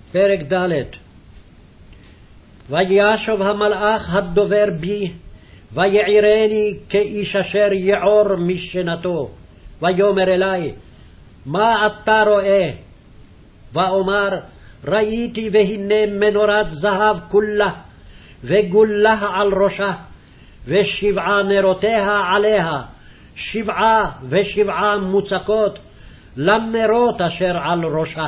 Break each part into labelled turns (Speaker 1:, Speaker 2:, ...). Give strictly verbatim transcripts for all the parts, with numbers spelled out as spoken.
Speaker 1: פרק ד'. וישוב המלאך הדובר בי, ויעירני כאיש אשר יעור משנתו, ויאמר אלי, מה אתה רואה? ואומר, ראיתי והנה מנורת זהב כולה, וגולה על ראשה, ושבעה נרותיה עליה, שבעה ושבעה מוצקות לנרות אשר על ראשה.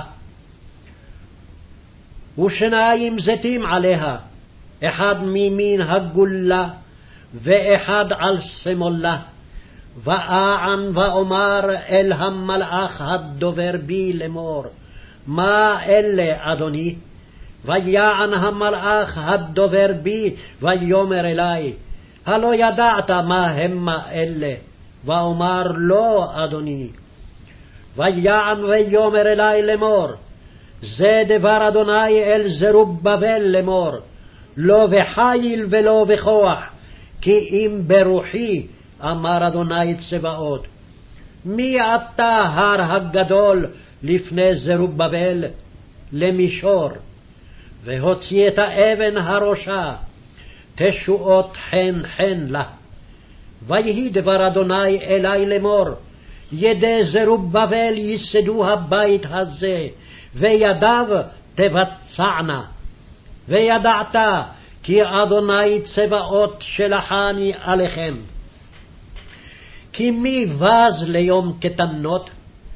Speaker 1: ושניים זיתים עליה, אחד מימין הגולה, ואחד על שמאלה. ואען ואומר אל המלאך הדובר בי לאמור, מה אלה אדוני? ויען המלאך הדובר בי, ויאמר אלי, הלא ידעת מה המה אלה? ואומר לא אדוני. ויען ויאמר אלי לאמור, זה דבר אדוני אל זרובבל לאמור, לא בחיל ולא בכוח, כי אם ברוחי, אמר אדוני צבאות. מי אתה הר הגדול לפני זרובבל? למישור. והוציא את האבן הראשה, תשועות חן חן לה. ויהי דבר אדוני אלי לאמור, ידי זרובבל ייסדו הבית הזה, וידיו תבצענה. וידעת כי אדוני צבאות שלחני עליכם. כי מי בז ליום קטנות?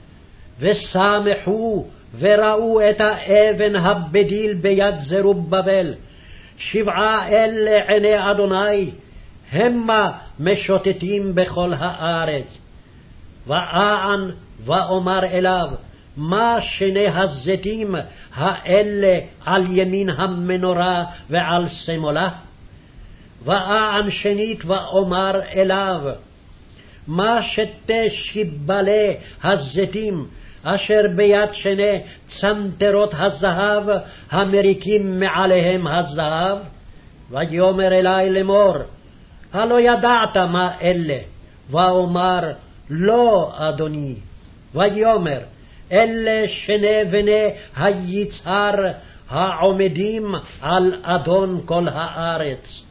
Speaker 1: ושמחו וראו את האבן הבדיל ביד זרובבל, שבעה אלה עיני אדוני, המה משוטטים בכל הארץ. ואען ואומר אליו, מה שני הזיתים האלה על ימין המנורה ועל שמאלה? ואען שנית ואומר אליו, מה שתי שיבלי הזיתים אשר ביד שני צנתרות הזהב המריקים מעליהם הזהב? ויאמר אלי לאמור, הלא ידעת מה אלה? ואומר לא אדוני. ויאמר, אלה שני בני היצהר העומדים על אדון כל הארץ.